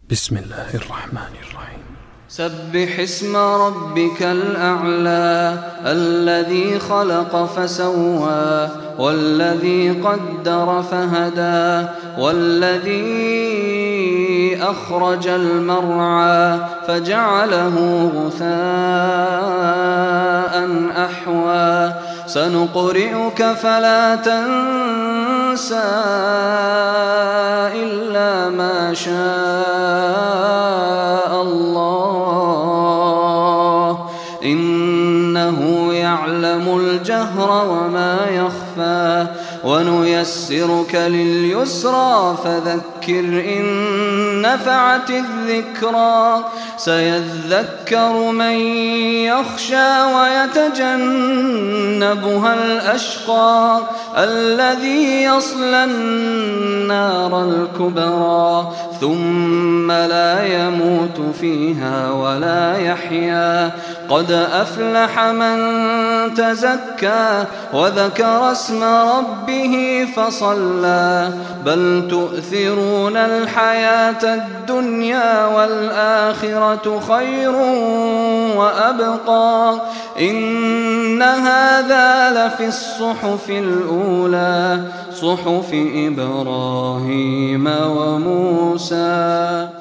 بسم الله الرحمن الرحيم. سبح اسم ربك الأعلى الذي خلق فسوى والذي قدر فهدى والذي أخرج المرعى فجعله غثاء أحوى سنقرئك فلا تنسى إلا ما شاء الله إنه يعلم الجهر وما يخفى ونيسرك لليسرى فذكر إن نفعت الذكرى سيذكر من يخشى ويتجنبها الأشقى الذي يصلى النار الكبرى ثم لا يموت فيها ولا يحيا قد أفلح من تزكى وذكر اسم ربه فصلى بل تؤثرون الحياة الدنيا والآخرة خير وأبقى إن هذا لفي الصحف الأولى صحف إبراهيم وموسى.